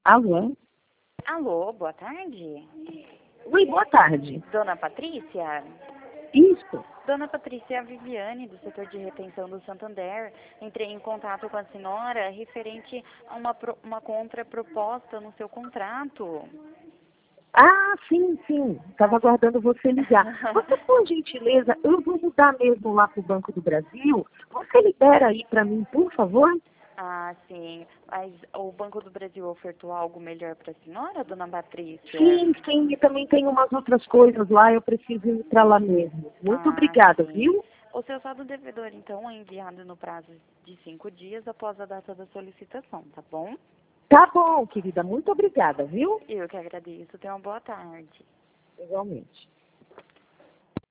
Alô? Alô, boa tarde. Oi, boa tarde. Dona Patrícia? Isso. Dona Patrícia, a Viviane, do setor de retenção do Santander. Entrei em contato com a senhora referente a uma contraproposta no seu contrato. Ah, sim, sim. Estava aguardando você ligar. Você, por gentileza, eu vou mudar mesmo lá para o Banco do Brasil. Você libera aí para mim, por favor? Ah, sim. Mas o Banco do Brasil ofertou algo melhor para a senhora, Dona Patrícia? Sim, sim. E também tem umas outras coisas lá. Eu preciso ir para lá mesmo. Muito Ah, obrigada, sim. viu? O seu saldo devedor, então, é enviado no prazo de 5 dias após a data da solicitação, tá bom? Tá bom, querida. Muito obrigada, viu? Eu que agradeço. Tenha uma boa tarde. Igualmente.